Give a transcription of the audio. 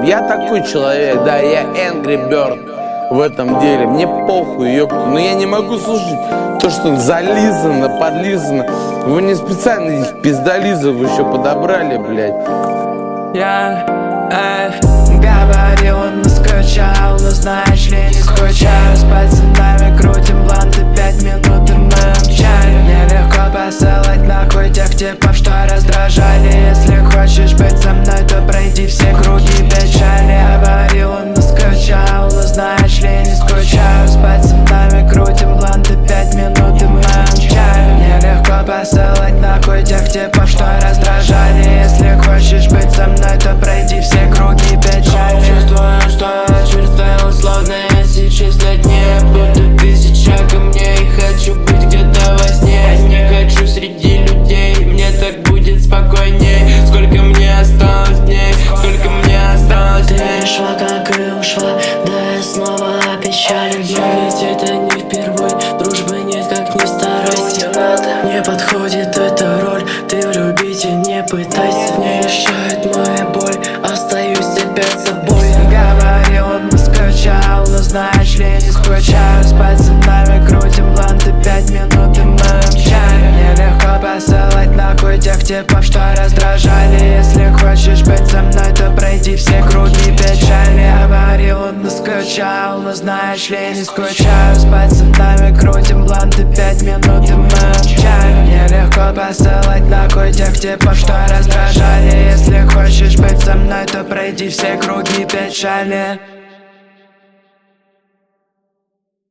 Я такой человек, да, я Angry Bird в этом деле. Мне похуй, ёпта. Но я не могу слушать то, что зализано, подлизано. Вы не специально этих пиздолизов еще подобрали, блядь. Я говорил, он скучал, но знаешь ли, не скучаю. С пацанами крутим бланты 5 минут и мы мчали. Мне легко посылать нахуй тех типов, что раздражали. Если хочешь быть со мной, то пройди все круги печали. Говорил, он скучал, но знаешь ли, не скучаю. С пацанами крутим бланты 5 минут и мы мчали. Мне легко посылать нахуй тех типов, что раздражали. Если хочешь быть со мной, то пройди все круги печали. Чувствую, что я чувствую, словно я сейчас на дне. Будто тысяча камней, хочу быть где-то во сне. Не хочу среди людей, мне так будет спокойней. Сколько мне осталось дней, сколько мне осталось дней. Ты пришла, как и ушла, да я снова опечален. Но ведь это не впервой, дружбы нет, как ни старайся. Не подходит эта роль, ты влюбить и не пытайся. Не решает моя боль, остаюсь опять собой. Говорил, он скучал, но знаешь ли, не скучаю. С пацанами крутим бланты 5 минут и мы мчали. Мне легко посылать нахуй тех типов, что раздражали. Если хочешь быть со мной, то пройди все круги печали. Говорил, он скучал, но знаешь ли, не скучаю. С пацанами крутим бланты 5 минут и мы мчали. Мне легко посылать нахуй тех типов, что раздражали. Если хочешь быть со мной, то пройди все круги печали.